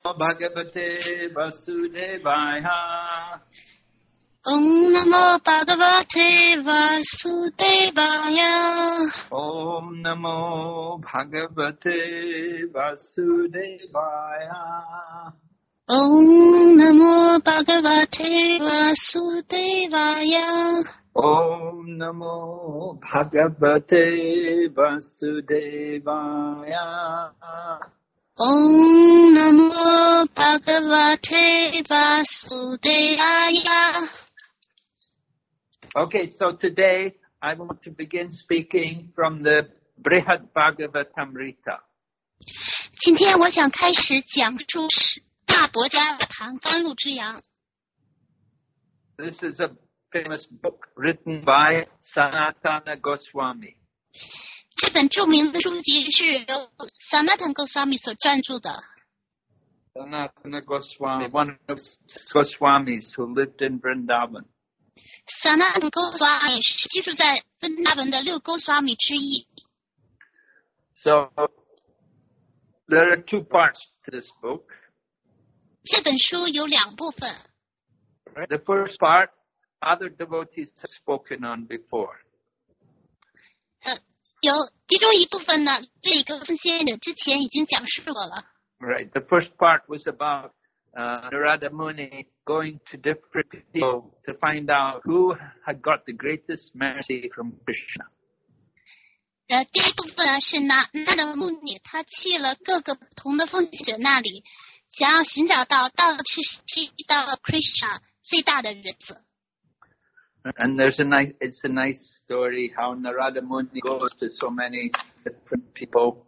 Bhagavate Vasudevaya. Om Namo Bhagavate Vasudevaya. Om Namo Bhagavate Vasudevaya. Om Namo Bhagavate Vasudevaya. Om Namo Bhagavate Vasudevaya. Om Namo Bhagavate Vasudevaya. Okay, so today I want to begin speaking from the Brihad Bhagavatamrita. 今天我想开始讲述大伯家堂甘露之阳。 This is a famous book written by Sanatana Goswami. 这本著名的书籍是由 Sanatana Goswami 所撰著的。 Sanatana Goswami, one of the Goswamis who lived in Vrindavan. Sanatana Goswami 是居住在温达文的六Goswami之一。 So there are two parts to this book. 这本书有两部分。 The first part, other devotees have spoken on before. 有其中一部分呢，这个奉献者之前已经讲述过了。 Right. The first part was about Narada Muni going to different people to find out who had got the greatest mercy from Krishna. 第一部分呢是拿的穆尼，他去了各个不同的奉献者那里，想要寻找到去到 Krishna 最大的日子。 And it's a nice story how Narada Muni goes to so many different people.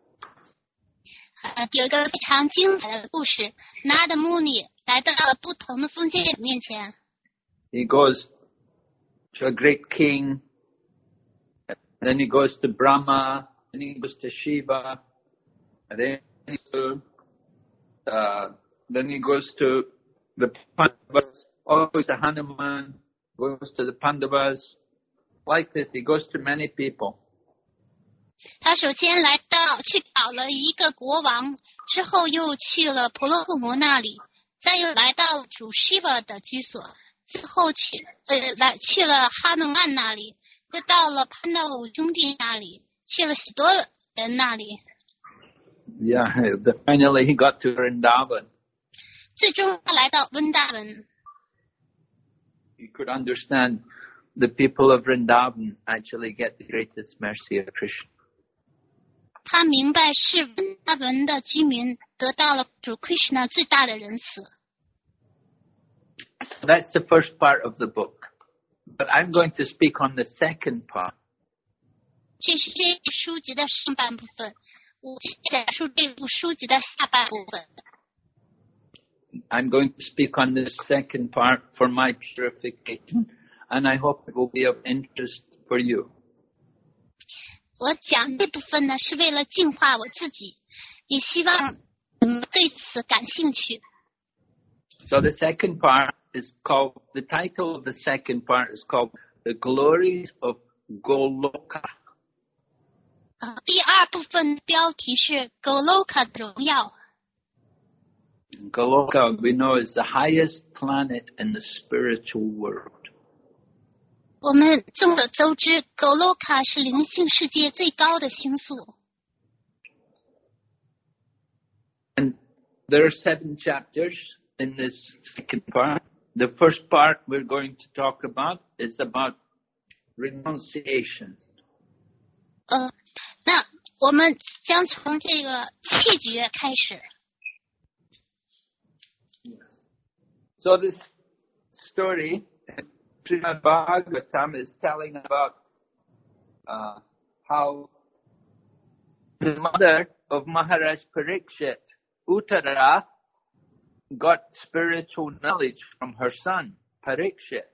有一个非常精彩的故事，拿的穆尼来到了不同的奉献者面前。 He goes to a great king, and then he goes to Brahma, and he goes to Shiva, and then he goes to the Pandavas, goes to Hanuman, goes to the Pandavas. Like this, he goes to many people. 他首先去找了一个国王，之后又去了婆罗护摩那里，再又来到主 Shiva 的居所，最后去了哈努曼那里，又到了潘达五兄弟那里，去了许多人那里。 Yeah, finally he got to Vrindavan. 最终他来到温达文。 You could understand the people of Vrindavan actually get the greatest mercy of Krishna. 他明白是温达文的居民得到了主 Krishna 最大的仁慈。 So that's the first part of the book. But I'm going to speak on the second part. 这是这部书籍的上半部分，我讲述这部书籍的下半部分。 I'm going to speak on the second part for my purification, and I hope it will be of interest for you. 我讲这部分呢，是为了净化我自己，也希望你们对此感兴趣。 So the second part is called, the title of the second part is called The Glories of Goloka. 第二部分标题是 Goloka 的荣耀。 Goloka, we know, is the highest planet in the spiritual world. 我们众所周知 ，Goloka 是灵性世界最高的星宿。 And there are 7 chapters in this second part. The first part we're going to talk about is about renunciation. 那我们将从这个弃绝开始。 So this story, Srimad Bhagavatam, is telling about how the mother of Maharaj Parikshit, Uttara, got spiritual knowledge from her son, Parikshit.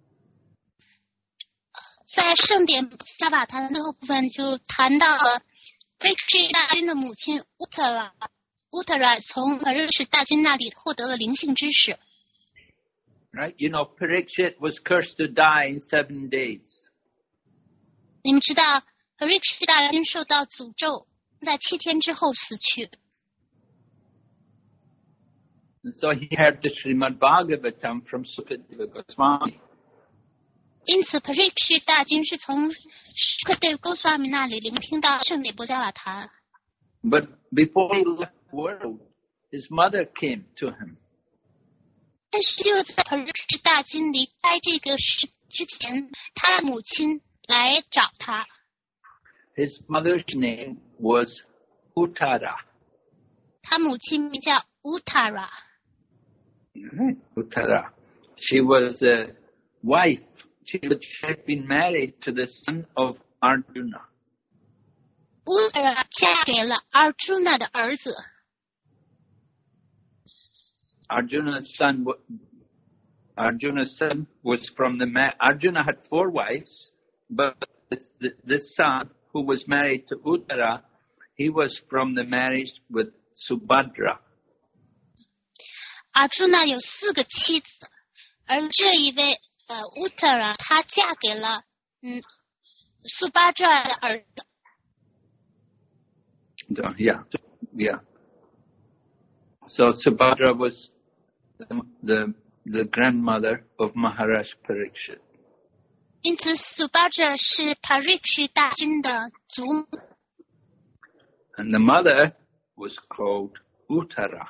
在圣典加法谈的最后部分就谈到了 Parikshit 大君的母亲 Uttara 从Parikshit 大君那里获得了灵性知识。 Right? You know, Parikshit was cursed to die in 7 days. 你们知道 Parikshit 大君受到诅咒，在7天之后死去。 And so he heard the Srimad Bhagavatam from Sukadeva Goswami. 因此 Parikshit 大君是从 Sukadeva Goswami 那里聆听到圣典博伽瓦坛。 But before he left the world, his mother came to him. 但是就在 Parikshit 大君离开这个世之前，他的母亲来找他。 His mother's name was Uttara. 他母亲名叫 Uttara。 Uttara. She was a wife. She had been married to the son of Arjuna. Uttara 嫁给了 Arjuna 的儿子。 Arjuna's son was from Arjuna had 4 wives, but this son who was married to Uttara, he was from the marriage with Subhadra. Arjuna 有4个妻子，而这一位Uttara 她嫁给了Subhadra 的儿子。 Yeah. So Subhadra was the grandmother of Maharaj Parikshit. 因此 Subhadra 是 Parikshit 大君的祖母。 And the mother was called Uttara.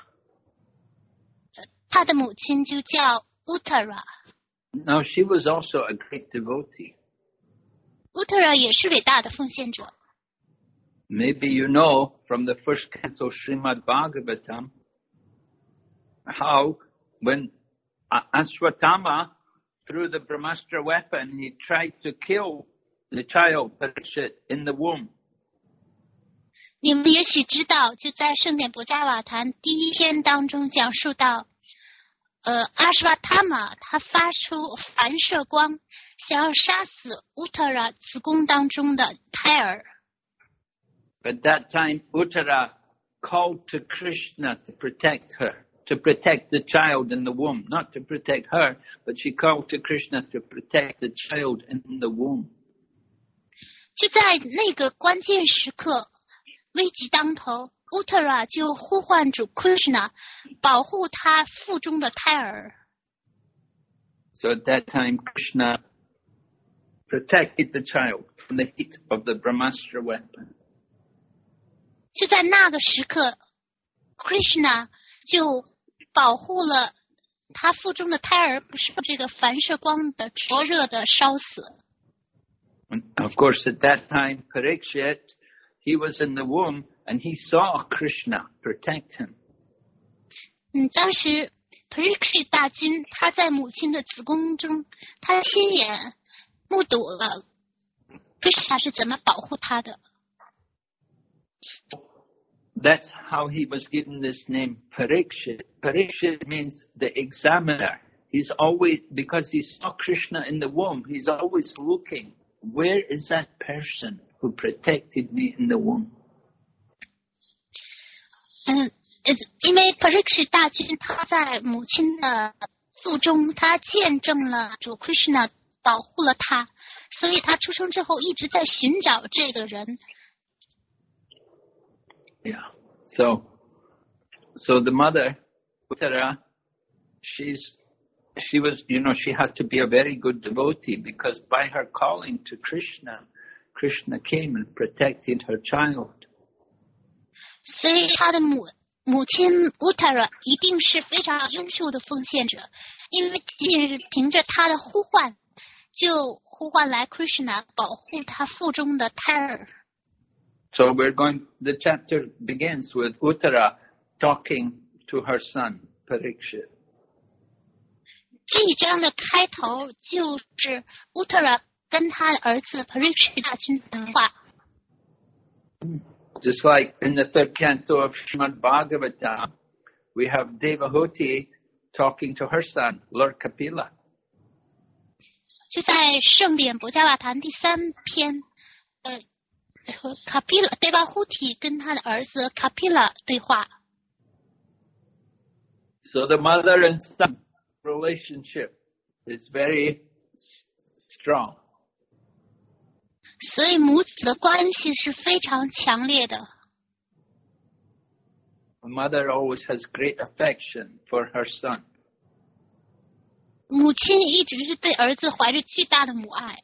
他的母亲就叫 Uttara。 Now she was also a great devotee. Uttara 也是伟大的奉献者。 Maybe you know from the first canto Srimad Bhagavatam how when Ashwatthama threw the Brahmastra weapon, he tried to kill the child Parikshit in the womb. 你们也许知道，就在圣典博伽瓦坛第1篇当中讲述到，阿什瓦塔玛他发出反射光，想要杀死 Uttara 子宫当中的胎儿。 At that time, Uttara called to Krishna to protect her, to protect the child in the womb. Not to protect her, but she called to Krishna to protect the child in the womb. 就在那个关键时刻，危急当头 ，Uttara 就呼唤主 Krishna 保护他腹中的胎儿。 So at that time, Krishna protected the child from the heat of the Brahmastra weapon. 就在那个时刻 ，Krishna 就保护了他腹中的胎儿不受这个反射光的灼热的烧死。 And of course, at that time, Parikshit, he was in the womb and he saw Krishna protect him. 当时 Parikshit 大君他在母亲的子宫中，他亲眼目睹了 Krishna 是怎么保护他的。 That's how he was given this name Parikshit. Parikshit means the examiner. He's always, because he saw Krishna in the womb, he's always looking, where is that person who protected me in the womb? 因为 Parikshit 大君他在母亲的腹中，他见证了主 Krishna 保护了他，所以他出生之后一直在寻找这个人。 Yeah. So the mother, Uttara, she was, she had to be a very good devotee because by her calling to Krishna, Krishna came and protected her child. 所以他的母亲 Uttara 一定是非常优秀的奉献者，因为仅仅是凭着他的呼唤，就呼唤来 Krishna 保护他腹中的胎儿。 So the chapter begins with Uttara talking to her son, Parikshit. 这一章的开头就是 Uttara 跟他的儿子 Parikshit 大君谈话。 Just like in the 3rd canto of Srimad Bhagavatam, we have Devahuti talking to her son, Lord Kapila. 就在圣典博伽瓦坛第3篇，Kapila Devahuti 跟他的儿子 Kapila 对话。 So the mother and son relationship is very strong. 所以母子的关系是非常强烈的。 A mother always has great affection for her son. 母亲一直是对儿子怀着巨大的母爱。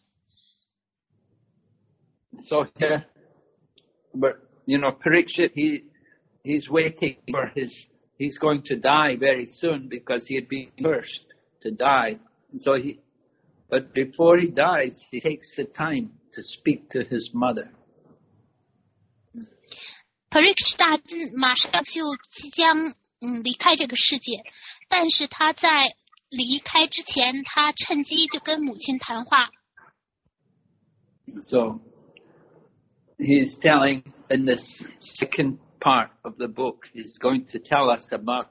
So here, but Parikshit, he's waiting for he's going to die very soon because he had been first to die. So but before he dies, he takes the time to speak to his mother. Parikshit 大君马上就即将离开这个世界，但是他在离开之前，他趁机就跟母亲谈话。 So he's telling in this second part of the book, he's going to tell us about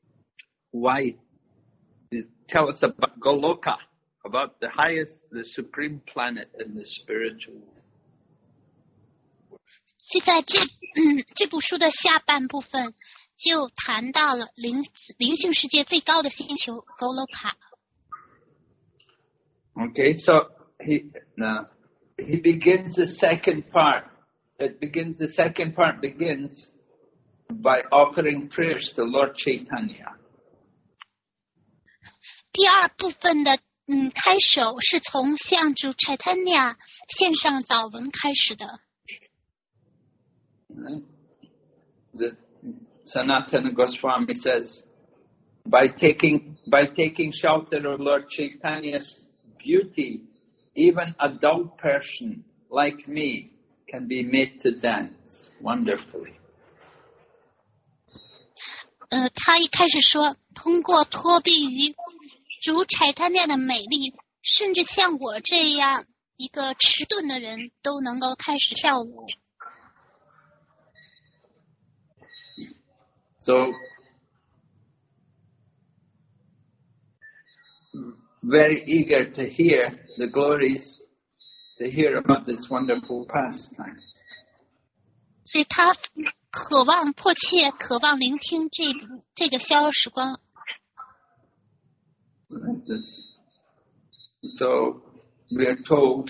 tell us about Goloka, about the highest, the supreme planet in the spiritual world. 就在这部书的下半部分，就谈到了灵性世界最高的星球 Goloka。 Okay, so he begins the second part. The second part begins by offering prayers to Lord Chaitanya. 第二部分的开首是从向主 Chaitanya 献上祷文开始的。 The Sanatana Goswami says, by taking shelter of Lord Chaitanya's beauty, even a dull person like me can be made to dance wonderfully. 他一开始说，通过托庇于主 Chaitanya 的美丽，甚至像我这样一个迟钝的人都能够开始跳舞。 So, very eager to hear the glories, to hear about this wonderful pastime. 所以他迫切渴望聆听这个逍遥时光。 So, we are told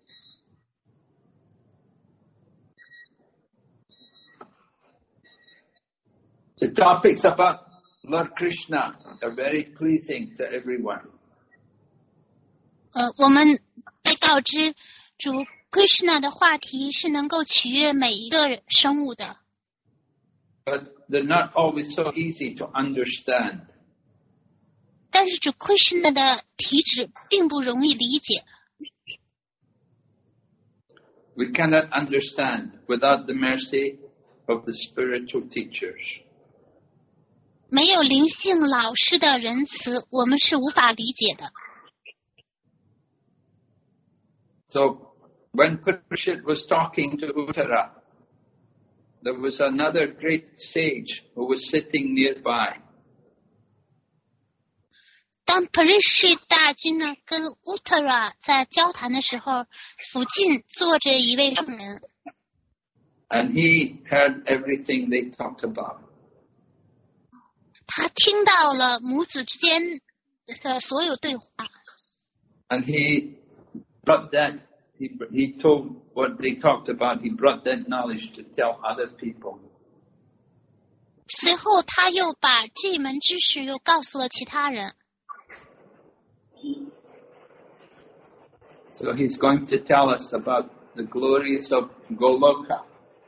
the topics about Lord Krishna are very pleasing to everyone. 我们被告知主 Krishna 的话题是能够取悦每一个生物的。 But they're not always so easy to understand. 但是主 Krishna 的体旨并不容易理解。 We cannot understand without the mercy of the spiritual teachers. 没有灵性老师的仁慈，我们是无法理解的。 So, when Parikshit was talking to Uttara, there was another great sage who was sitting nearby. 当 Parikshit 大君呢跟 Uttara 在交谈的时候，附近坐着一位圣人。 And he heard everything they talked about. 他听到了母子之间的所有对话。 And he brought that, he told what they talked about, he brought that knowledge to tell other people. 随后他又把这门知识又告诉了其他人。 So he's going to tell us about the glories of Goloka.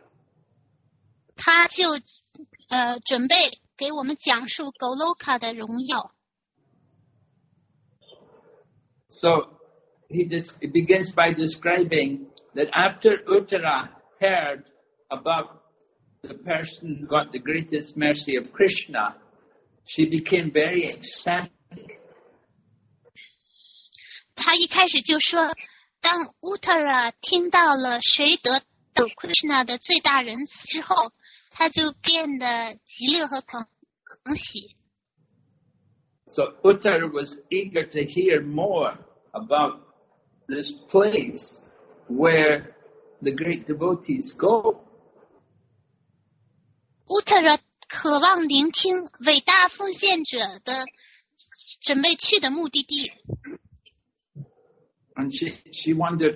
他就准备给我们讲述 Goloka 的荣耀。 So he begins by describing that after Uttara heard about the person who got the greatest mercy of Krishna, she became very ecstatic. 他一开始就说，当 Uttara 听到了谁得到 Krishna 的最大仁慈之后，他就变得极乐和狂喜。 So Uttara was eager to hear more about this place where the great devotees go. Uttara 渴望聆听伟大奉献者的准备去的目的地。 And she wanted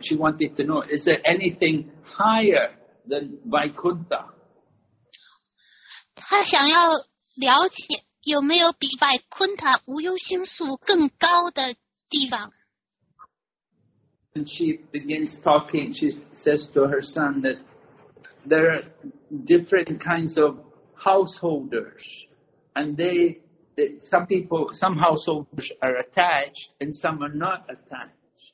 to know, is there anything higher than Vaikuntha? 他想要了解有没有比外昆塔无忧星宿更高的地方。 And she begins talking. She says to her son that there are different kinds of householders, and some householders are attached and some are not attached.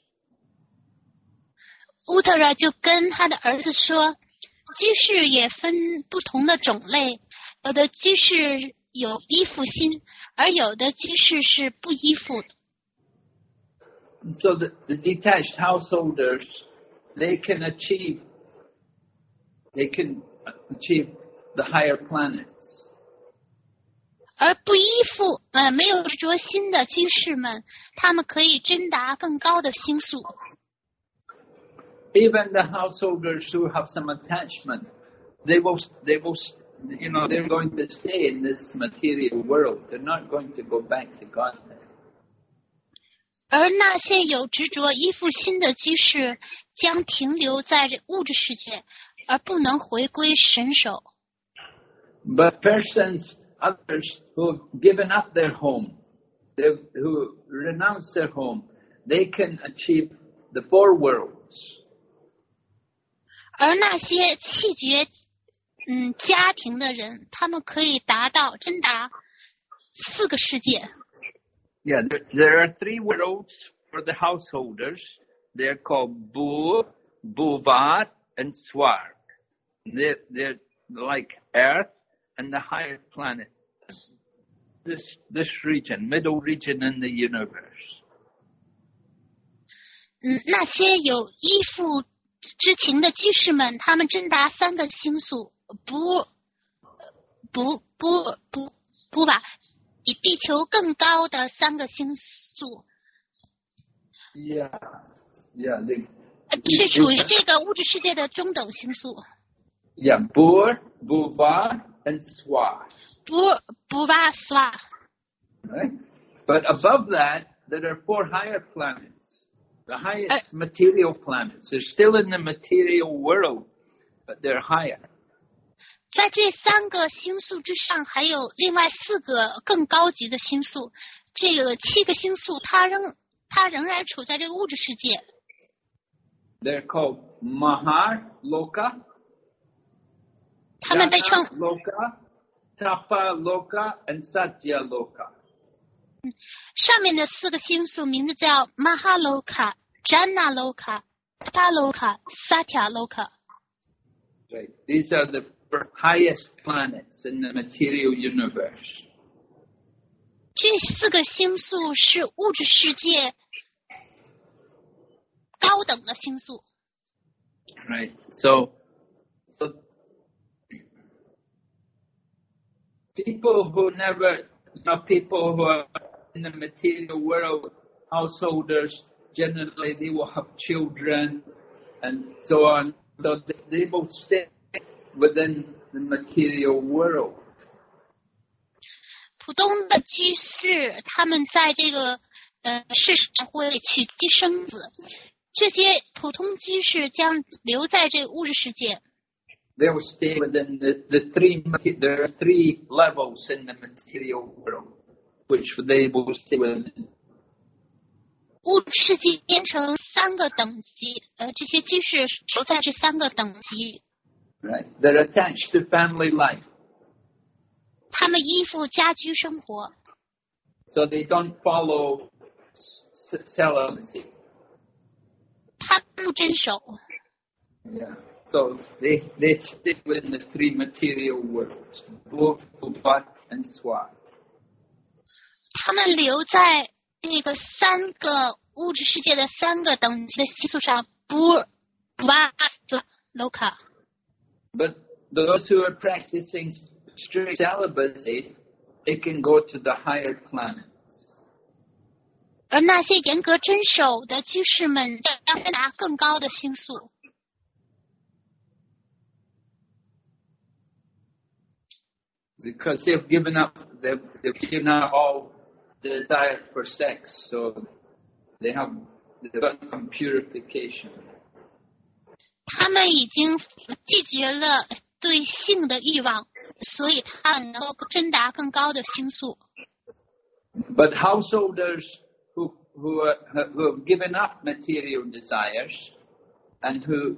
乌特热就跟他的儿子说，居士也分不同的种类，有的居士有依附心，而有的居士是不依附的。 So the detached householders, they can achieve the higher planets. 而不依附没有执着心的居士们，他们可以真达更高的星宿。 Even the householders who have some attachment, they will, they're going to stay in this material world. They're not going to go back to Godhead. 而那些有执着依附心的居士，将停留在这物质世界，而不能回归神手。 But others who have given up their home, who renounce their home, they can achieve the 4 worlds. 而那些弃绝家庭的人，他们可以真达4个世界。 Yeah, there are 3 worlds for the householders. They're called Bur, Buvat, and Swarg. They're like Earth and the higher planet. This region, middle region in the universe. 那些有依附之情的居士们，他们真达3个星宿，不吧，比地球更高的3个星宿。 Yeah. 是处于这个物质世界的中等星宿。 Yeah, Bur, Buvat, and Swarg. Buvat, Swarg. Right? But above that, there are 4 higher planets. The highest material planets. They're still in the material world, but they're higher. 在这3个星宿之上，还有另外4个更高级的星宿。这个7个星宿，它仍然处在这个物质世界。 They're called Mahaloka. 他们被称 Loka, Tapa Loka, and Satya Loka. 上面的4个星宿名字叫 Mahaloka、Jana Loka、Tapa Loka、Satya Loka。 Right. These are the highest planets in the material universe. 这4个星宿是物质世界高等的星宿。 Right. So people who are in the material world, householders, generally they will have children and so on. So they will stay within the material world. 普通的居士，他们在这个世上会娶妻生子，这些普通居士将留在这个物质世界。 They will stay within there are 3 levels in the material world, which they will stay within. 物质世界编成3个等级，这些居士留在这3个等级。 Right? They're attached to family life. 他们依附家居生活。 So they don't follow celibacy. 他不遵守。 Yeah. So they stay within the 3 material worlds, Buvat, and Swarg. 他们留在这个3个物质世界的3个等级的星宿上，Buvat, Loka。 But those who are practicing strict celibacy, they can go to the higher planets. 而那些严格遵守的居士们将达更高的星宿。 Because they've given up all desire for sex, so they've got some purification. 他们已经拒绝了对性的欲望，所以他们能够挣达更高的星宿。 But householders who have given up material desires and who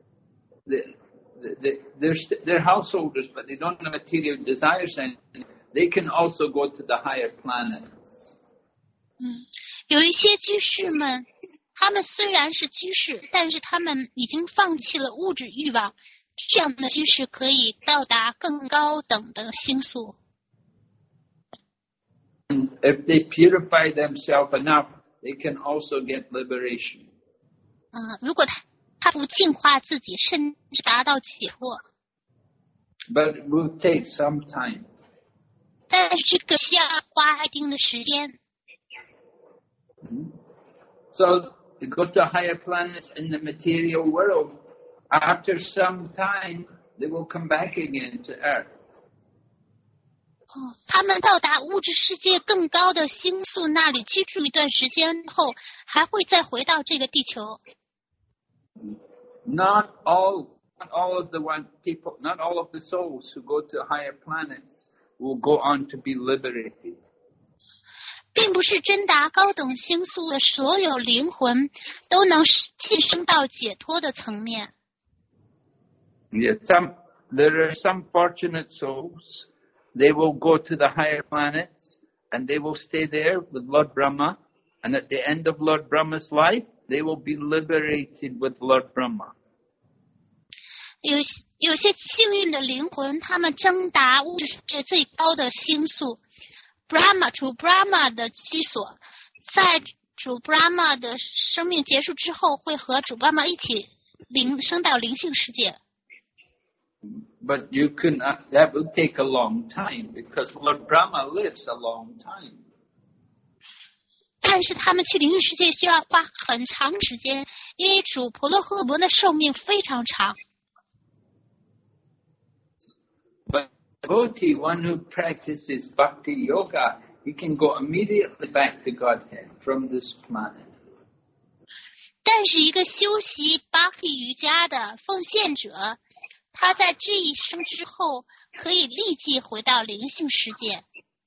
they're householders, but they don't have material desires, and they can also go to the higher planets. 有一些居士们，他们虽然是居士，但是他们已经放弃了物质欲望，这样的居士可以到达更高等的星宿。 And if they purify themselves enough, they can also get liberation. 如果他不净化自己，甚至达到解脱。 But it will take some time. 但是这个需要花一定的时间。 So to go to higher planets in the material world, after some time, they will come back again to Earth. 他们到达物质世界更高的星宿那里居住一段时间后，还会再回到这个地球。 Not all of the souls who go to higher planets will go on to be liberated. 并不是真达高等星宿的所有灵魂都能晋升到解脱的层面。 Yes, there are some fortunate souls. They will go to the higher planets and they will stay there with Lord Brahma. And at the end of Lord Brahma's life, they will be liberated with Lord Brahma. 有些幸运的灵魂，他们征达物质世界最高的星宿 Brahma 主 Brahma 的居所，在主 Brahma 的生命结束之后，会和主 Brahma 一起升到灵性世界。 But that will take a long time because Lord Brahma lives a long time. 但是他们去灵性世界需要花很长时间，因为主婆罗诃摩的寿命非常长。 But devotee, one who practices bhakti yoga, he can go immediately back to Godhead from this planet. 但是一个修习 bhakti 瑜伽的奉献者，他在这一生之后可以立即回到灵性世界。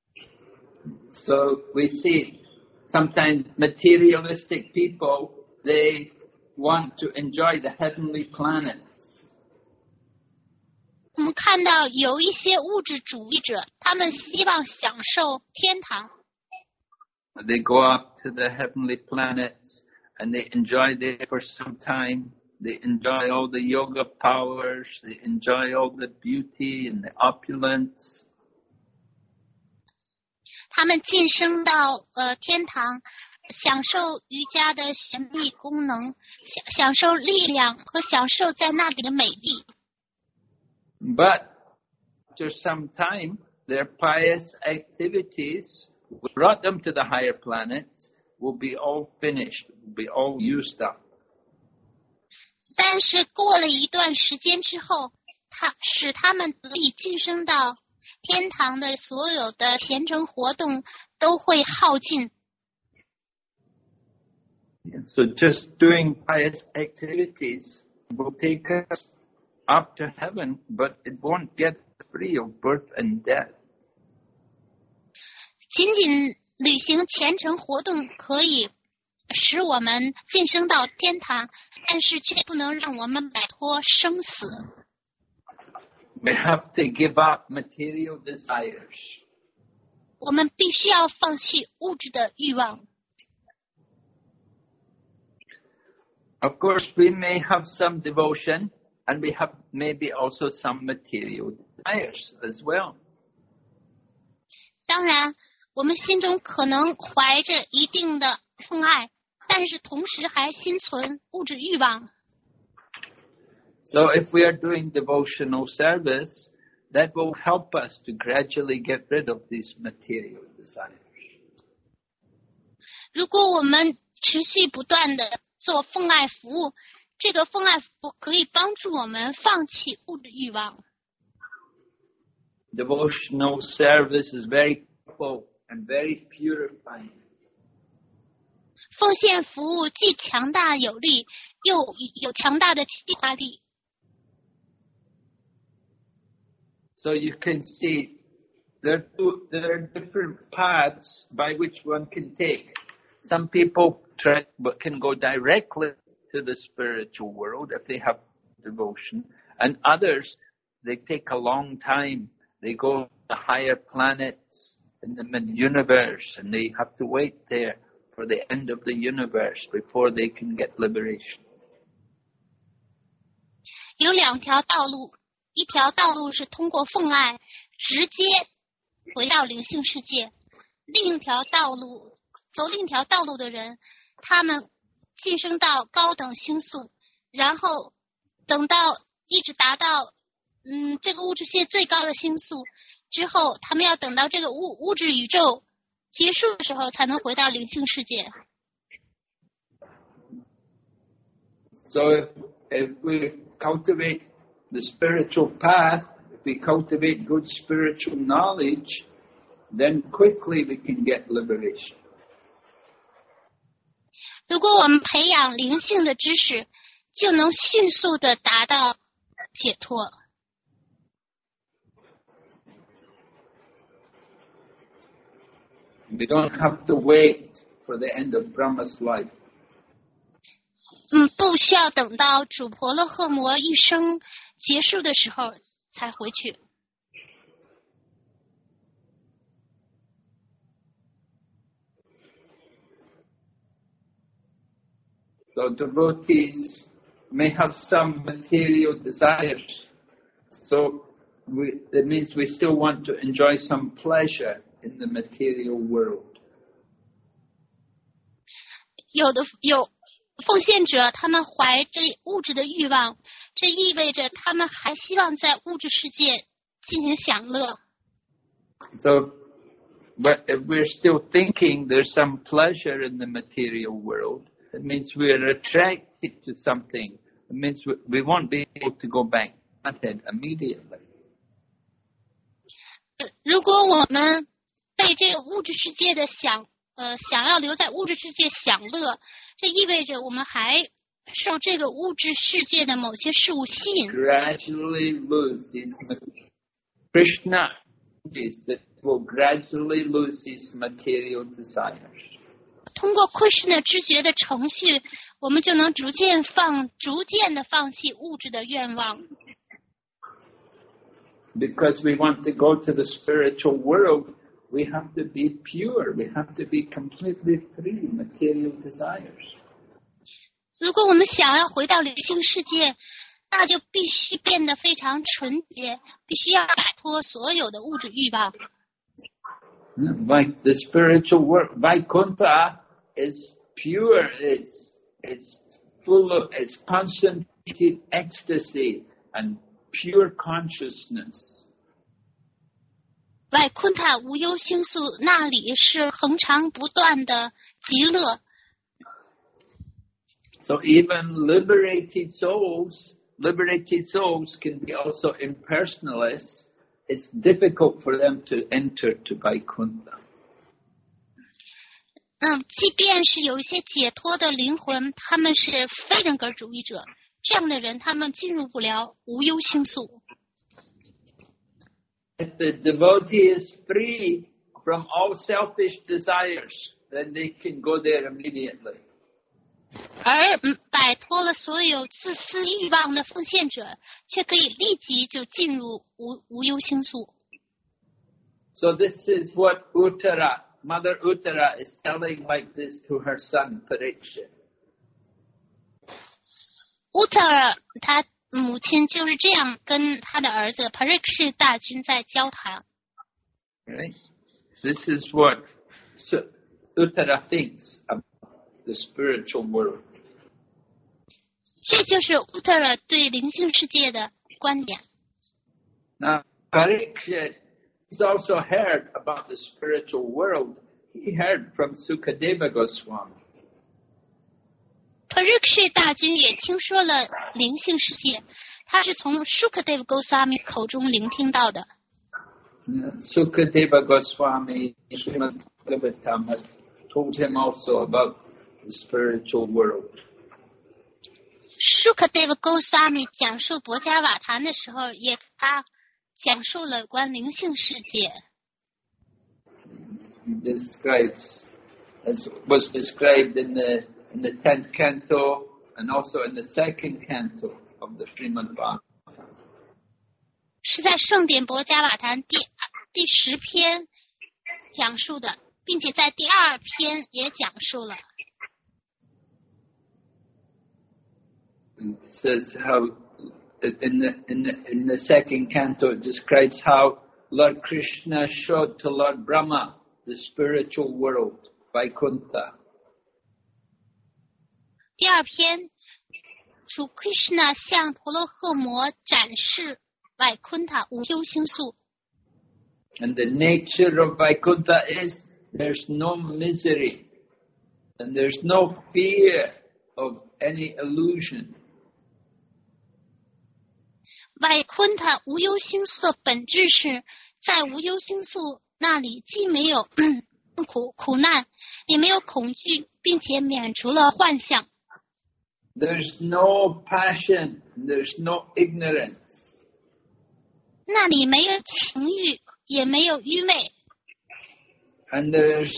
So we see sometimes materialistic people, they want to enjoy the heavenly planets. 我们看到有一些物质主义者，他们希望享受天堂。 They go up to the heavenly planets and they enjoy there for some time. They enjoy all the yoga powers. They enjoy all the beauty and the opulence. 他们晋升到天堂，享受瑜伽的神秘功能，享受力量和享受在那里的美丽。 But after some time, their pious activities brought them to the higher planets will be all finished, will be all used up. 但是过了一段时间之后，使他们得以晋升到天堂的所有的虔诚活动都会耗尽。 So just doing pious activities will take us up to heaven, but it won't get free of birth and death. 仅仅履行虔诚活动可以使我们晋升到天堂，但是却不能让我们摆脱生死。 We have to give up material desires. 我们必须要放弃物质的欲望。 Of course, we may have some devotion, and we have maybe also some material desires as well. 当然，我们心中可能怀着一定的奉爱，但是同时还心存物质欲望。 So if we are doing devotional service, that will help us to gradually get rid of these material desires. 如果我们持续不断的做奉爱服务，这个奉爱服务可以帮助我们放弃物质欲望。 Devotional service is very powerful and very purifying. 奉献服务既强大有力，又有强大的净化力。 So you can see there are different paths by which one can take. Some people can go directly to the spiritual world if they have devotion, and others, they take a long time. They go to the higher planets in the mid-universe, and they have to wait there for the end of the universe before they can get liberation. 有两条道路，一条道路是通过奉爱直接回到灵性世界，另一条道路走另一条道路的人，他们晋升到高等星宿，然后等到一直达到这个物质界最高的星宿之后，他们要等到这个物质宇宙结束的时候才能回到灵性世界。 So if we cultivate the spiritual path, if we cultivate good spiritual knowledge, then quickly we can get liberation. 如果我们培养灵性的知识，就能迅速的达到解脱。 We don't have to wait for the end of Brahma's life. 不需要等到主婆罗诃摩一生结束的时候才回去。 So devotees may have some material desires. So it means we still want to enjoy some pleasure in the material world. 有奉献者，他们怀着物质的欲望，这意味着他们还希望在物质世界进行享乐。 So, but if we're still thinking there's some pleasure in the material world, it means we're attracted to something. It means we won't be able to go back at it immediately. 如果我们被这个物质世界的想要留在物质世界享乐，这意味着我们还受这个物质世界的某些事物吸引。 Gradually lose his Krishna is that will gradually lose his material desires. 通过Krishna知觉的程序，我们就能逐渐的放弃物质的愿望。 Because we want to go to the spiritual world, we have to be pure. We have to be completely free of material desires. 如果我们想要回到灵性世界，那就必须变得非常纯洁，必须要摆脱所有的物质欲望。 Like the spiritual world, Vaikuntha is pure. It's full of it's concentrated ecstasy and pure consciousness. 外昆塔无忧星宿那里是恒常不断的极乐。 So even liberated souls can be also impersonalists. It's difficult for them to enter to Vaikuntha. 即便是有一些解脱的灵魂，他们是非人格主义者，这样的人他们进入不了无忧星宿。 If the devotee is free from all selfish desires, then they can go there immediately. 而摆脱了所有自私欲望的奉献者，却可以立即就进入无忧星宿。 So this is what Mother Uttara is telling like this to her son Parikshit. 乌特尔他母亲就是这样跟他的儿子 Parikshit 大君在交谈。 Right? This is what Uttara thinks about the spiritual world. 这就是乌特尔对灵性世界的观点。 Now, Parikshit has also heard about the spiritual world. He heard from Sukadeva Goswami. Parikshit 大君也听说了灵性世界，他是从 Sukadeva Goswami 口中聆听到的。 Sukadeva Goswami, Srimad Bhagavatam, had told him also about the spiritual world. Sukadeva Goswami 讲述博伽瓦坛的时候，也他讲述了关灵性世界。 Describes, as was described in the 10th canto and also in the 2nd canto of the Srimad Bhagavatam. 是在圣典博伽瓦坛第10篇讲述的，并且在第2篇也讲述了。 It says how in the 2nd canto it describes how Lord Krishna showed to Lord Brahma the spiritual world, Vaikuntha. 第2篇，主 Krishna 向婆罗诃摩展示Vaikuntha 无忧星宿。 And the nature of Vaikuntha is there's no misery and there's no fear of any illusion. Vaikuntha 无忧星宿的本质是在无忧星宿那里既没有苦难，也没有恐惧，并且免除了幻象。 There's no passion, there's no ignorance. 那里没有情欲，也没有愚昧。 And there's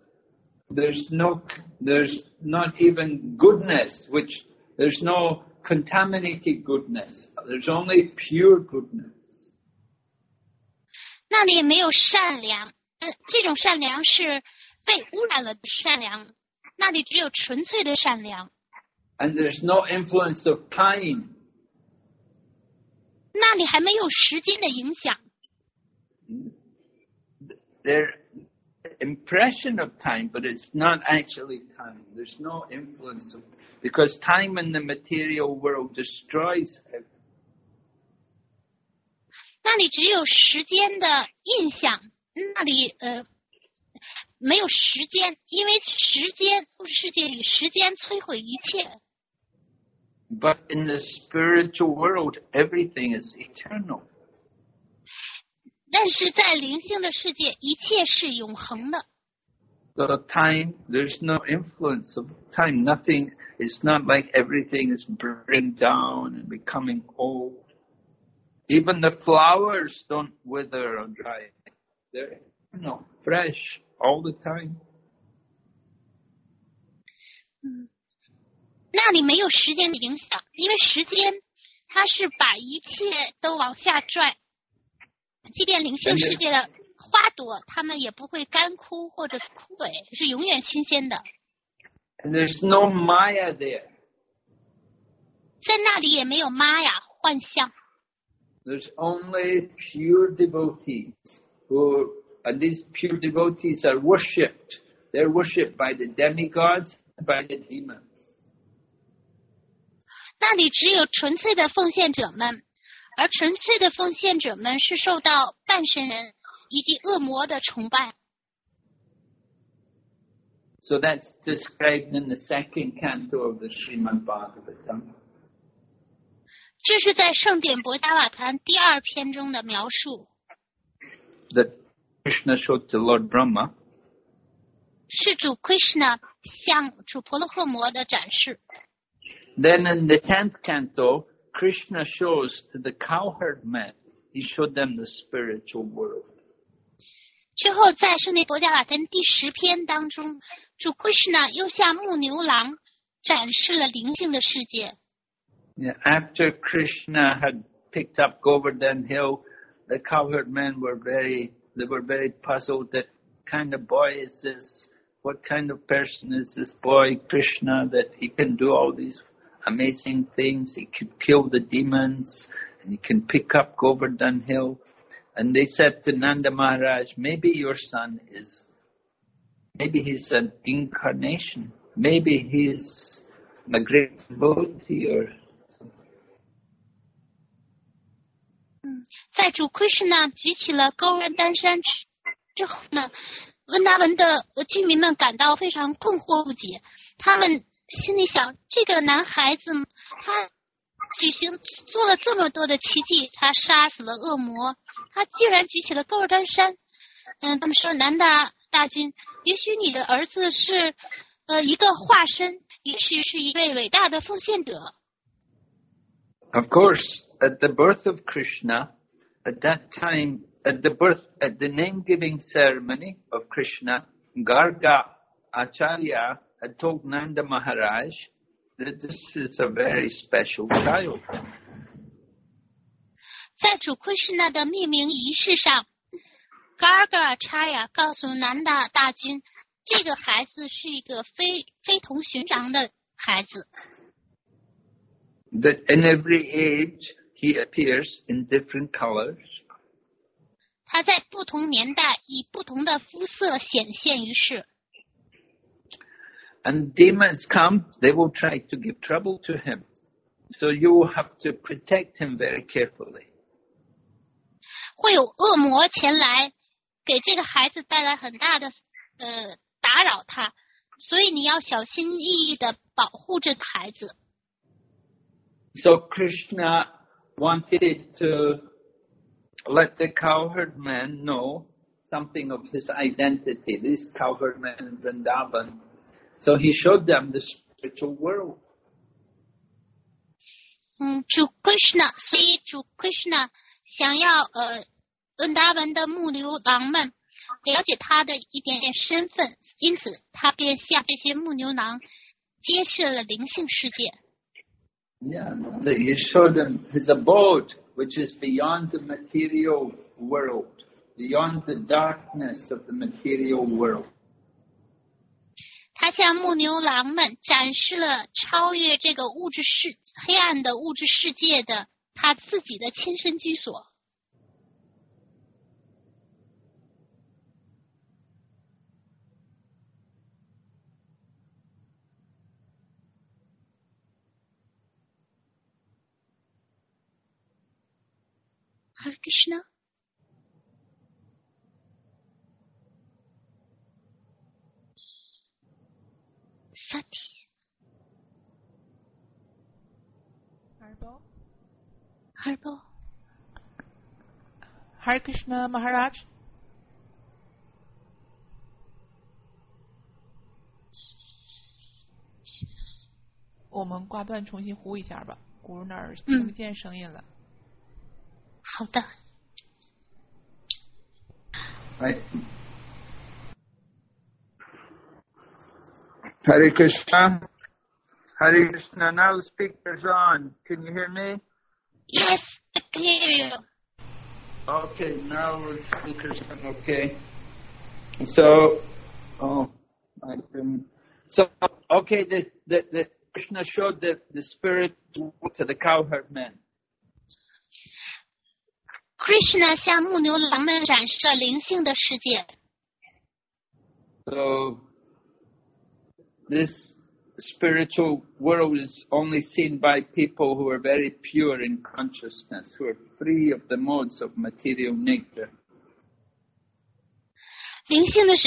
not even goodness, which there's no contaminated goodness. There's only pure goodness. 那里也没有善良，这种善良是被污染了的善良，那里只有纯粹的善良。 And there's no influence of time. 那里还没有时间的影响。 There's impression of time, but it's not actually time. There's no influence of, because time in the material world destroys everything. 那里只有时间的印象，那里没有时间，因为时间世界里时间摧毁一切。 But in the spiritual world, everything is eternal. 但是在灵性的世界，一切是永恒的。 So time, there's no influence of time. Nothing, it's not like everything is burning down and becoming old. Even the flowers don't wither or dry. They're, fresh all the time. 那里没有时间的影响，因为时间它是把一切都往下拽，即便灵性世界的花朵，它们也不会干枯或者枯萎，是永远新鲜的。 And there's no Maya there. 在那里也没有玛雅幻象。 There's only pure devotees and these pure devotees are worshipped. They're worshipped by the demigods and by the demons. 那里只有纯粹的奉献者们，而纯粹的奉献者们是受到半神人以及恶魔的崇拜。 So that's described in the 2nd canto of the Srimad Bhagavatam. 这是在圣典博伽瓦坛第2篇中的描述。 That Krishna showed to Lord Brahma. 是主 Krishna 向主婆罗诃摩的展示。 Then in the 10th canto, Krishna shows to the cowherd men. He showed them the spiritual world. 之后在圣典博伽瓦坛第10篇当中，主 Krishna 又向牧牛郎展示了灵性的世界。 Yeah, after Krishna had picked up Govardhan Hill, the cowherd men were very puzzled. That kind of boy is this? What kind of person is this boy, Krishna, that he can do all these amazing things? He could kill the demons, and he can pick up Govardhan Hill. And they said to Nanda Maharaj, maybe he's an incarnation. Maybe he's a great devotee or 在主 Krishna 举起了勾然丹山之后呢，温达文的居民们感到非常困惑不解，他们心里想，这个男孩子他做了这么多的奇迹，他杀死了恶魔，他竟然举起了勾尔丹山。他们说，南达大君，也许你的儿子是一个化身，也许是一位伟大的奉献者。 Of course, at the birth of Krishna, at that time, at the name-giving ceremony of Krishna, Garga Acharya had told Nanda Maharaj that this is a very special child. 在主 Krishna 的命名仪式上 ，Garga Acharya 告诉南达大君，这个孩子是一个非同寻常的孩子。 That in every age he appears in different colors. 他在不同年代以不同的肤色显现于世。 And demons come, they will try to give trouble to him. So you will have to protect him very carefully. 会有恶魔前来，给这个孩子带来很大的打扰他，所以你要小心翼翼地保护这个孩子。 So Krishna wanted to let the cowherd men know something of his identity, these cowherd men in Vrindavan. So he showed them the spiritual world. 主 Krishna， 所以主 Krishna 想要温达文的牧牛郎们了解他的一点点身份，因此他便向这些牧牛郎揭示了灵性世界。 Yeah, he showed them his abode, which is beyond the material world, beyond the darkness of the material world. 他向牧牛郎们展示了超越这个黑暗的物质世界的他自己的亲身居所。Hare Krishna。Harbo. Hare Krishna Maharaj. 我们挂断重新呼一下吧，咕噜那儿听不见声音了。 好的。 Right. Hare Krishna. Hare Krishna. Now the speaker's on. Can you hear me? Yes, I can hear you. Okay, now the speaker's on. Okay. So, okay, the Krishna showed the spirit to the cowherd men. Krishna 向牧牛郎们展示了灵性的世界。 So, this spiritual world is only seen by people who are very pure in consciousness, who are free of the modes of material nature. 灵性的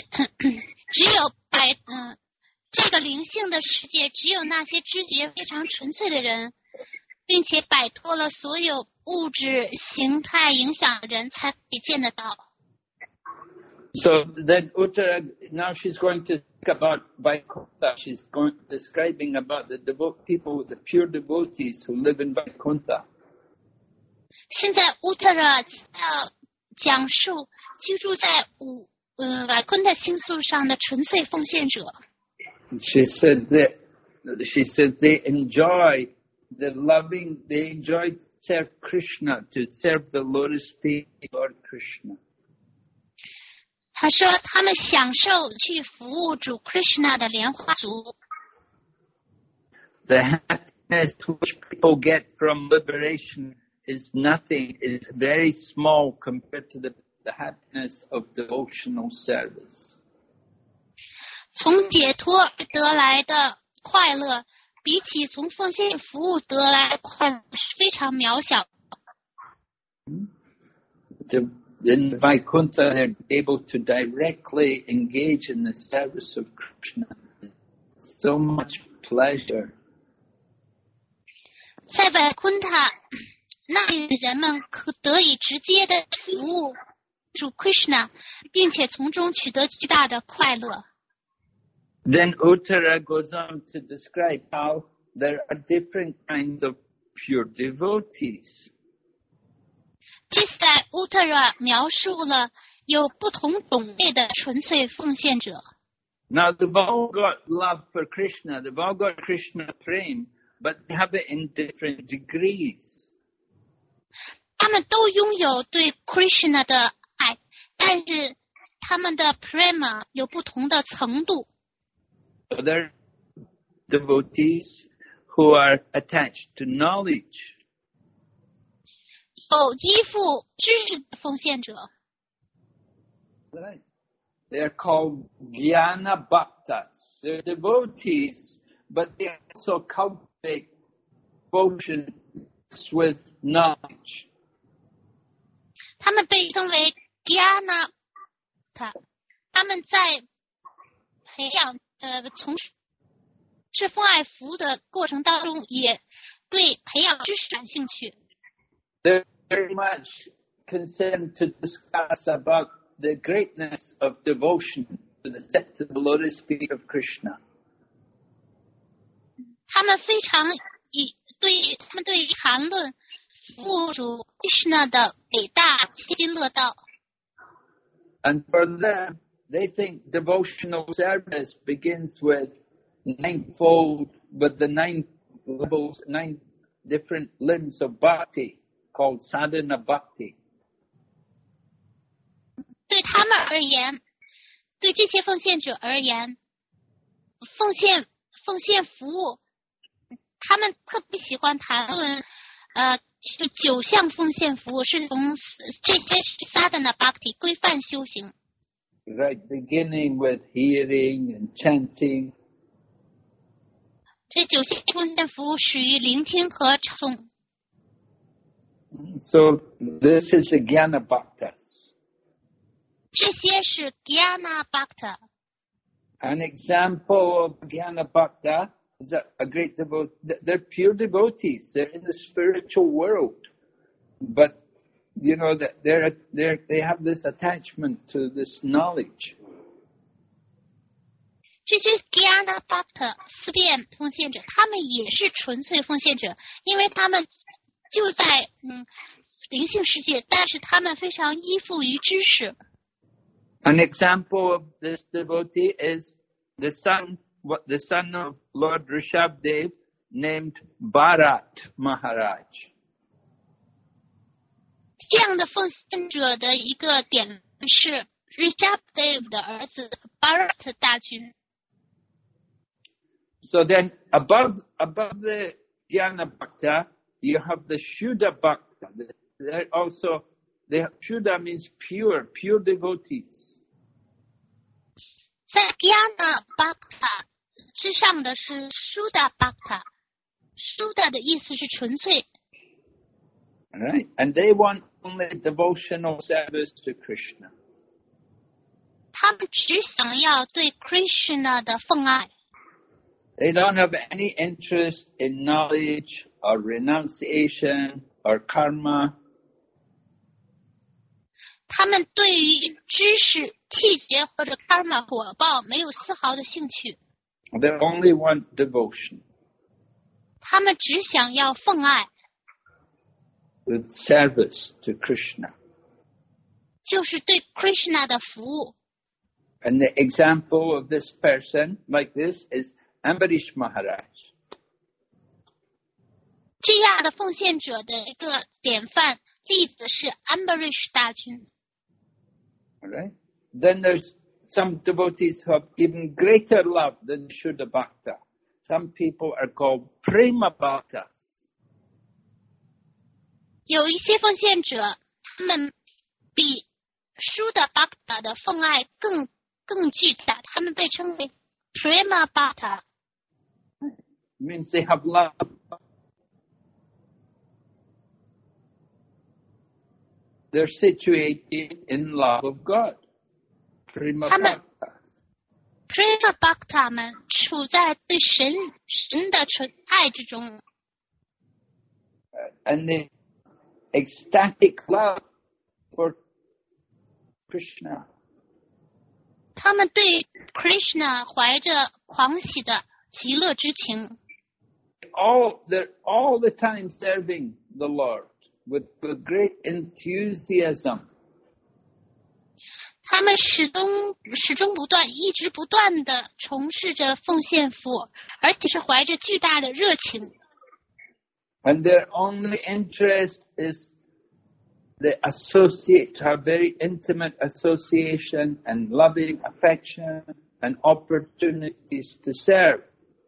这个灵性的世界，只有那些知觉非常纯粹的人，并且摆脱了所有物质形态影响的人才可以见得到。 So then Uttara, now she's going to speak about Vaikuntha. She's describing about the people, the pure devotees who live in Vaikuntha. 现在 Uttara 要讲述居住在Vaikuntha 星宿上的纯粹奉献者。 She said they enjoy to serve Krishna, to serve the lotus feet of Lord Krishna. 他说他们享受去服务主 Krishna 的莲花足。 The happiness which people get from liberation is nothing, is very small compared to the happiness of devotional service. 从解脱而得来的快乐，比起从奉献服务得来的快乐是非常渺小。 In Vaikuntha, they're able to directly engage in the service of Krishna. So much pleasure. 在Vaikuntha那里的人们可得以直接的服务主 Krishna， 并且从中取得巨大的快乐。 Then Uttara goes on to describe how there are different kinds of pure devotees. 接下来Uttara描述了有不同种类的纯粹奉献者。 Now they've all got love for Krishna, they've all got Krishna prem, but they have it in different degrees. 他们都拥有对 Krishna 的爱，但是他们的 prema 有不同的程度。 So there are devotees who are attached to knowledge. 有依附知识的奉献者。 Right. They are called Jnana Bhaktas. They're devotees, but they also cultivate devotion with knowledge. 他们被称为 Jnana Bhakta， 他们在培养从事奉爱服务的过程当中，也对培养知识感兴趣。 They're very much concerned to discuss about the greatness of devotion to the set of the lotus feet of Krishna. 他们非常对谈论父主 Krishna 的伟大津津乐道。 And for them, they think devotional service begins with ninefold, with the 9 levels, 9 different limbs of bhakti, called sadhana bhakti. 对他们而言，对这些奉献者而言，奉献服务，他们特别喜欢谈论，就9项奉献服务是从这些sadhana bhakti 规范修行。 Right, beginning with hearing and chanting. 这9项奉献服务始于聆听和唱诵。 So this is the Jnana Bhaktas. 这些是 Jnana Bhakta。 An example of Jnana Bhakta is a great devotee. They're pure devotees. They're in the spiritual world, but you know that they have this attachment to this knowledge. 这些 Jnana Bhakta 思辨奉献者，他们也是纯粹奉献者，因为他们就在灵性世界，但是他们非常依附于知识。 An example of this devotee is the son of Lord Rishabdev named Bharat Maharaj. 这样的奉献者的一个典是 Rishabdev 的儿子 Bharat 大君。 So then above the Jnana Bhakta, you have the Shuddha Bhakta. Shuddha means pure devotees. 在 Jnana Bhakta 之上的是 Shuddha Bhakta。Shuddha 的意思是纯粹。 Right? And they want only devotional service to Krishna. 他们只想要对 Krishna 的奉爱。 They don't have any interest in knowledge or renunciation or karma. 他们对于知识、气节或者 karma 果报没有丝毫的兴趣。 They only want devotion. 他们只想要奉爱。 With service to Krishna. 就是对 Krishna 的服务。 And the example of this person like this is Ambarish Maharaj. 这样的奉献者的一个典范例子是 Ambarish 大君。 All right. Then there's some devotees who have even greater love than Shuddha Bhakta. Some people are called Prema Bhaktas. 有一些奉献者，他们比 Shuddha Bhakta 的奉爱更巨大，他们被称为 Prema Bhakta。 Means they have love. They're situated in love of God. Prema Bhakta. Prema Bhakta 们处在对神的纯爱之中。 And the ecstatic love for Krishna. 他们对 Krishna 怀着狂喜的极乐之情。 They're all the time serving the Lord. with great enthusiasm. 他们始终不断，一直不断地从事着奉献服务，而且是怀着巨大的热情。 And their only interest is the to have very intimate association and loving affection and opportunities to serve.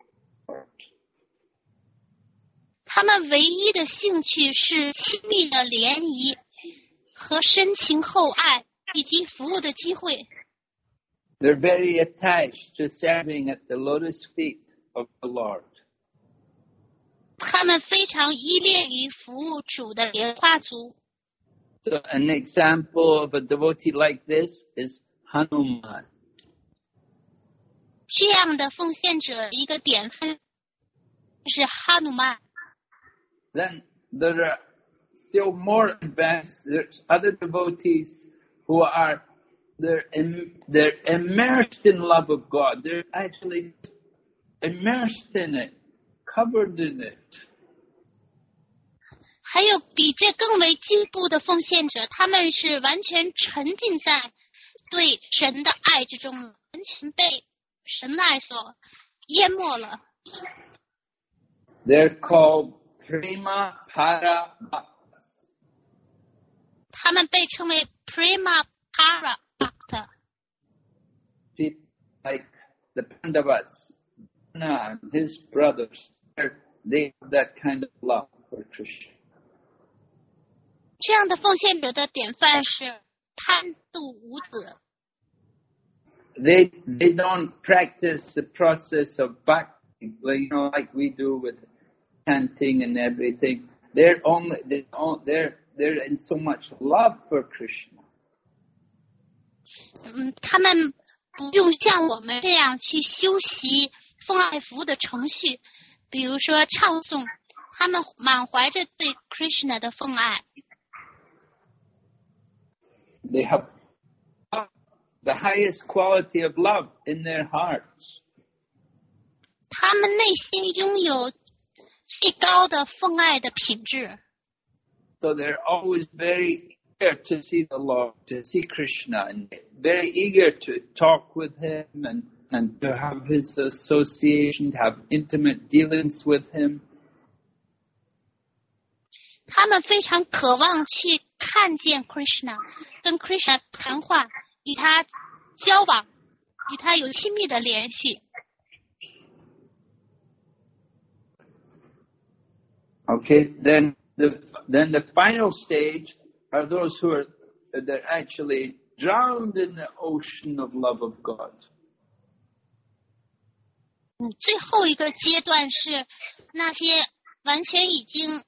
他们唯一的兴趣是亲密的联谊和深情厚爱，以及服务的机会。 They're very attached to serving at the lotus feet of the Lord. 他们非常依恋于服务主的莲花足。 So an example of a devotee like this is Hanuman. 这样的奉献者一个典范是哈努曼。 Then there are still more advanced. There's other devotees who are they're immersed in love of God. They're actually immersed in it, covered in it. 还有比这更为进步的奉献者，他们是完全沉浸在对神的爱之中，完全被神爱所淹没了。 They're called Prema Para Bhaktas. 他们被称为 Prema Para Bhakta. People like the Pandavas, and his brothers, they have that kind of love for Krishna. 这样的奉献者的典范是贪妒无子。 They don't practice the process of bhakti, like we do with chanting and everything. They're in so much love for Krishna. 他们不用像我们这样去修习奉爱服务的程序，比如说唱诵，他们满怀着对 Krishna 的奉爱。 They have the highest quality of love in their hearts. 他们内心拥有最高的奉爱的品质。 So they're always very eager to see the Lord, to see Krishna, and very eager to talk with him and to have his association, to have intimate dealings with him. 他们非常渴望去看见 Krishna， 跟 Krishna 谈话，与他交往，与他有亲密的联系。 Okay, then the final stage are those who they're actually drowned in the ocean of love of God. 最后一个阶段是那些完全已经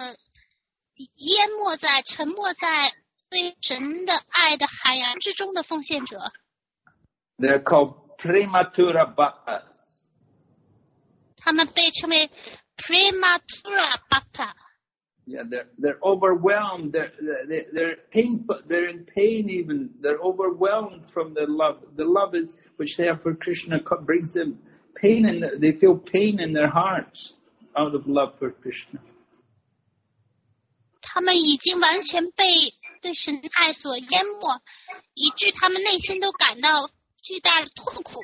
沉没在对神的爱的海洋之中的奉献者。 They're called prematura bhaktas. 他们被称为 prematura bhakta. Yeah, they're overwhelmed. They're painful. They're in pain even. They're overwhelmed from the love. The love is which they have for Krishna brings them pain, and they feel pain in their hearts out of love for Krishna. 他们已经完全被对神的爱所淹没，以致他们内心都感到巨大的痛苦。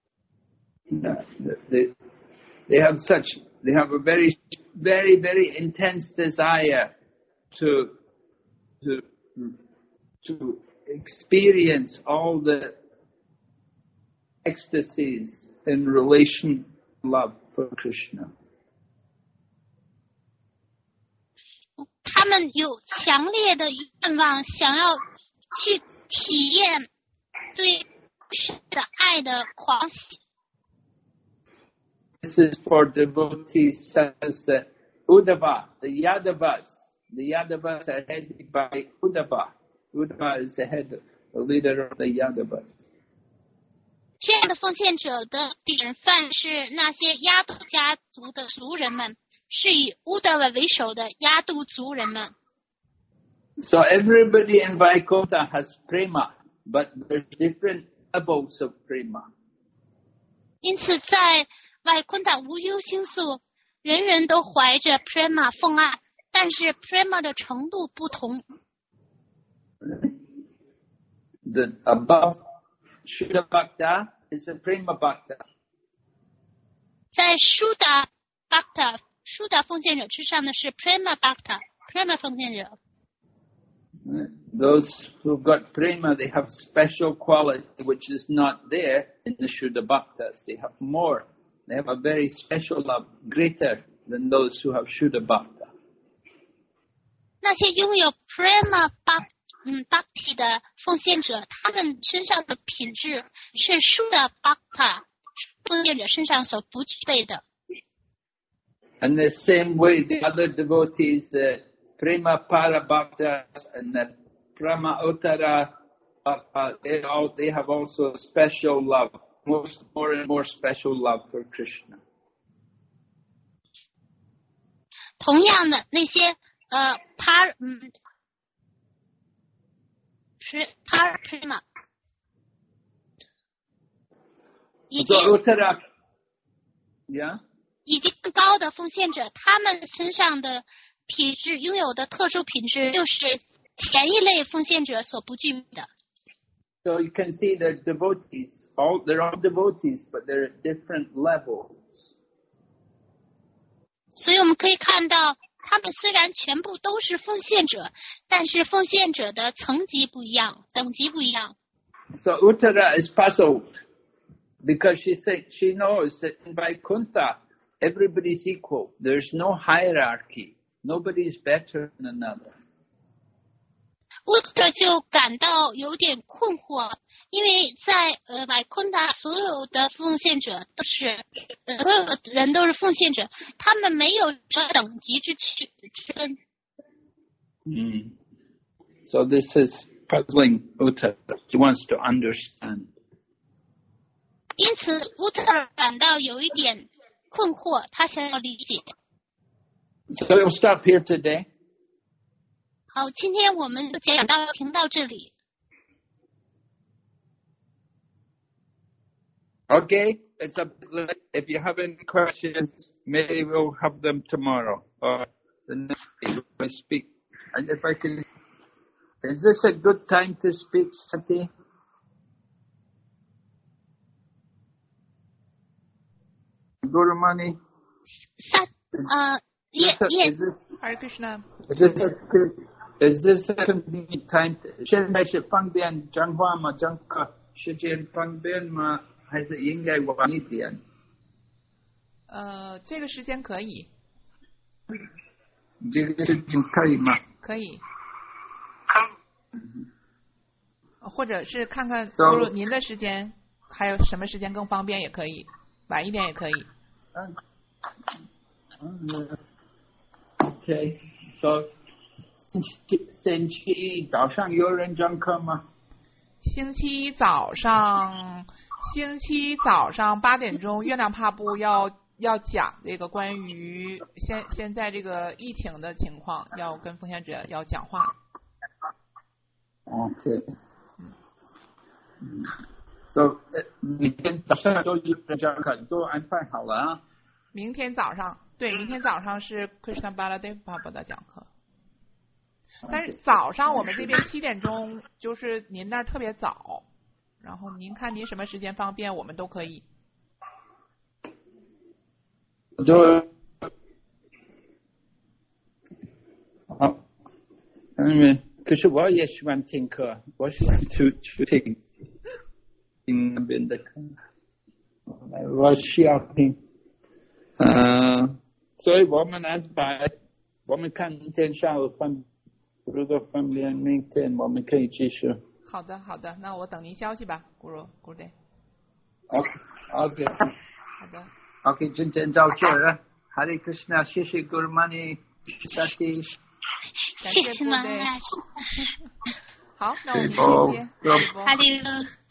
They have a very, very, very intense desire to experience all the ecstasies in relation to love for Krishna. 他们有强烈的愿望，想要去体验对神的爱的狂喜。 This is for devotees such as the Uddhava, the Yadavas. The Yadavas are headed by Uddhava. Uddhava is the leader of the Yadavas. 这样的奉献者的典范是那些亚度家族的族人们，是以乌德瓦为首的亚度族人们。 So everybody in Vaikuntha has prema, but there's different levels of prema. 因此，在外昆塔无忧星宿，人人都怀着 prema 奉爱， 但是 prema 的程度不同。 The above Shuddha Bhakta is a Prema Bhakta. 在 Shuddha Bhakta 奉献者之上的是 Prema Bhakta Prema 奉献者。 Those who've got Prema, they have special quality which is not there in the Shuddha Bhaktas. They have more. They have a very special love, greater than those who have Shuddha Bhakta. 那些拥有 Prema Bhakti 的奉献者，他们身上的品质是 Shuddha Bhakta 奉献者身上所不具备的。 And the same way, the other devotees, the Prema Parabhaktas and the Prema Uttara Bhakta, they have also special love, more and more special love for Krishna. 同样的，那些Prema 以及 Uttara, yeah? 以及更高的奉献者，他们身上的品质拥有的特殊品质，又是前一类奉献者所不具备的。 So you can see they're devotees. They're all devotees, but they're at different levels. 所以我们可以看到，他们虽然全部都是奉献者，但是奉献者的层级不一样，等级不一样。 So Uttara is puzzled because she knows that in Vaikuntha everybody's equal. There's no hierarchy. Nobody's better than another. 乌特就感到有点困惑，因为在Vaikuntha所有的奉献者都是所有的人都是奉献者，他们没有这等级之分。 So this is puzzling Uttara. She wants to understand. 因此乌特感到有一点困惑，他想要理解。 So we'll stop here today. 好，今天我们就停到这里。 Okay, it's if you have any questions, maybe we'll have them tomorrow or the next day when I speak. And if I can, is this a good time to speak, Sati? Guru Mani? Yes. Hare Krishna. Is this a convenient time? 现在是方便讲话吗？讲课时间方便吗？还是应该晚一点？ 这个时间可以。 这个时间可以吗？ 可以。或者是看看您的时间，还有什么时间更方便也可以，晚一点也可以。 Okay, so 星期一早上有人讲课吗？ 星期一早上8点钟，月亮帕布要讲这个关于现在这个疫情的情况，要跟奉献者要讲话。 Okay. So 明天早上都有人讲课，都安排好了啊。 明天早上是 Krishna Baladev Baba 的讲课。但是早上我们这边7点钟，就是您那儿特别早，然后您看您什么时间方便，我们都可以。 好，可是我也喜欢听课，我喜欢去听那边的课，我需要听。所以我们安排，我们看明天下午如果方便，明天我们可以继续。 好的，那我等您消息吧，Guru Day。 OK。 好的。 OK， 今天到这儿，Hare Krishna， 谢谢 Guru Mani， Sati。 谢谢妈妈。 好，那我们明天见。 哈利路。